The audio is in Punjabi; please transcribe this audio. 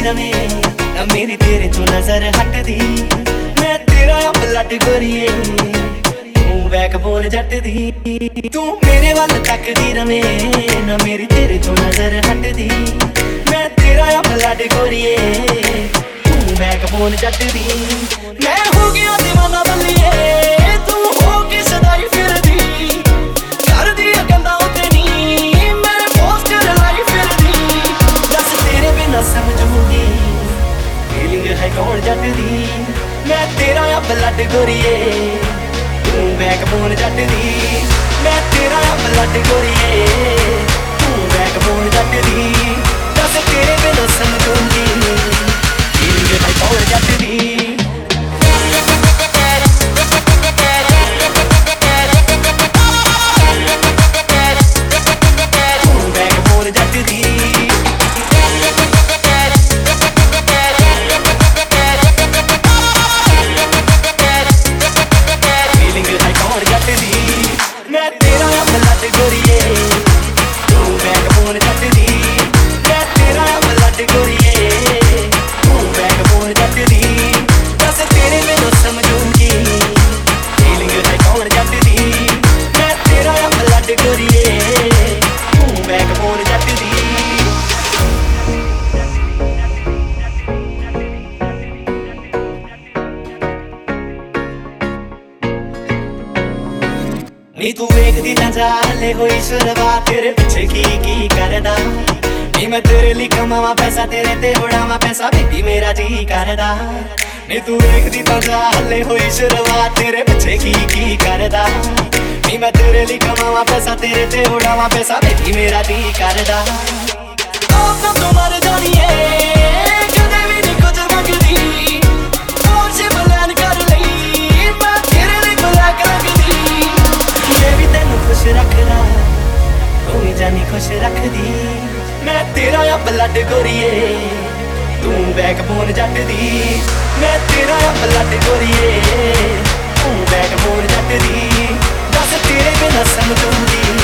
ਰਵੇਂ ਨਾ ਮੇਰੀ ਤੇਰੇ ਤੋਂ ਨਜ਼ਰ ਹਟਦੀ। ਮੈਂ ਤੇਰਾ ਬਲੱਡ ਗੋਰੀਏ ਤੂੰ ਬੈਕਬੋਨ ਜੱਟ ਦੀ। ਤੂੰ ਮੇਰੇ ਵੱਲ ਤੱਕਦੀ ਰਵੇਂ ਨਾ ਮੇਰੀ ਤੇਰੇ ਤੋਂ ਨਜ਼ਰ ਹਟਦੀ। ਮੈਂ ਤੇਰਾ ਬਲੱਡ ਗੋਰੀਏ ਤੂੰ ਬੈਕਬੋਨ ਜੱਟ ਦੀ। ਮੈਂ ਹੋ ਗਿਆ دیਵਾਨਾ ਬੱਲੀਏ ਤੂੰ ਹੋ ਕੇ ਸਦਾਈ ਫਿਰਦੀ। ਕਰਦੀ ਆ ਕੰਦਾ ਉਤੇ ਨੀ ਮੇਰੇ ਪੋਸਟਰ ਲਾਈ ਫਿਰਦੀ। ਦੱਸ ਤੇਰੇ ਬਿਨਾ ਸਮਝੂਗੀ ਫੀਲਿੰਗ ਹੈ ਕੌਣ ਜੱਟ ਦੀ। ਮੈਂ ਤੇਰਾ ਬਲੱਡ ਗੋਰੀਏ ਤੂੰ ਬੈਕਬੋਨ ਜੱਟ ਦੀ। ਮੈਂ ਤੇਰਾ ਬਲੱਡ ਗੋਰੀਏ ਤੂੰ ਬੈਕਬੋਨ ਜੱਟ ਦੀ। ਦੱਸ ਤੇਰੇ ਬਿਨਾ ਸਮਝੂਗੀ ਫੀਲਿੰਗ ਹੈ ਕੌਣ ਜੱਟ ਦੀ। ਨੀ ਤੂੰ ਵੇਖਦੀ ਨਾ ਜਾ ਹਲੇ ਹੋਈ ਸ਼ੁਰੂਆਤ ਤੇਰੇ ਪਿੱਛੇ ਕੀ ਕਰਦਾ। ਨੀ ਮੈਂ ਤੇਰੇ ਲਈ ਕਮਾਵਾਂ ਪੈਸਾ ਤੇਰੇ ਤੇ ਉਡਾਵਾਂ ਪੈਸਾ ਬੇਬੀ ਮੇਰਾ ਜੀ ਕਰਦਾ। ਨੀ ਤੂੰ ਵੇਖਦੀ ਤਾਂ ਜਾ ਹਲੇ ਹੋਈ ਸ਼ੁਰੂਆਤ ਤੇਰੇ ਪਿੱਛੇ ਕੀ ਕਰਦਾ। ਨੀ ਮੈਂ ਤੇਰੇ ਲਈ ਕਮਾਵਾਂ ਪੈਸਾ ਤੇਰੇ ਤੇ ਉਡਾਵਾਂ ਪੈਸਾ ਬੇਬੀ ਮੇਰਾ ਜੀ ਕਰਦਾ। ਆਪ ਤੋਂ ਮਰ ਜਾਣੀਏ ਕਦੇ ਵੀ ਨੀ ਕੁਝ ਮੰਗਦੀ। ਪੋਰਸ਼ੇ ਪਲਾਨ ਕਰ ਲਈ ਮੈਂ ਤੇਰੇ ਲਈ ਬਲੈਕ ਰੱਖਦੀ। ਮੈਂ ਵੀ ਤੈਨੂੰ ਖੁਸ਼ ਰੱਖਦਾ ਤੂੰ ਵੀ ਜਾਨੀ ਖੁਸ਼ ਰੱਖਦੀ। ਮੈਂ ਤੇਰਾ ਬਲੱਡ ਗੋਰੀਏ ਤੂੰ ਬੈਕਬੋਨ ਜੱਟ ਦੀ। ਮੈਂ ਤੇਰਾ ਬਲੱਡ ਗੋਰੀਏ ਤੂੰ ਬੈਕਬੋਨ ਜੱਟ ਦੀ। ਦੱਸ ਤੇਰੇ ਬਿਨਾ ਸਮਝੂਗੀ